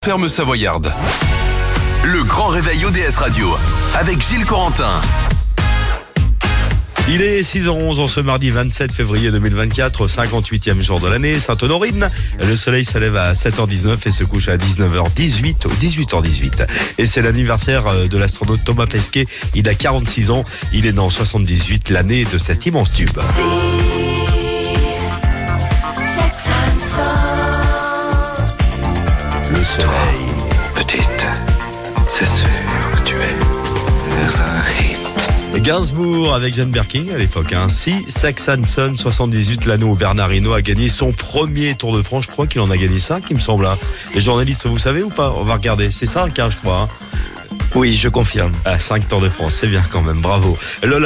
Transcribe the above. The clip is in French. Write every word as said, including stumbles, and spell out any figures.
ferme Savoyarde. Le grand réveil O D S Radio avec Gilles Corentin. Il est six heures onze en ce mardi vingt-sept février deux mille vingt-quatre, cinquante-huitième jour de l'année, Sainte-Honorine. Le soleil se lève à sept heures dix-neuf et se couche à dix-neuf heures dix-huit ou dix-huit heures dix-huit. Et c'est l'anniversaire de l'astronaute Thomas Pesquet. Il a quarante-six ans. Il est né en soixante-dix-huit, l'année de cet immense tube. Le soleil. Petite, c'est sûr que tu es un hit. Gainsbourg avec Jane Birkin à l'époque. Hein. Si Sex and Son, soixante-dix-huit, l'année où Bernard Hinault a gagné son premier Tour de France. Je crois qu'il en a gagné cinq, il me semble. Hein. Les journalistes, vous savez ou pas? On va regarder. C'est cinq, hein, je crois. Hein. Oui, je confirme. Ah, cinq Tours de France, c'est bien quand même. Bravo. Lola.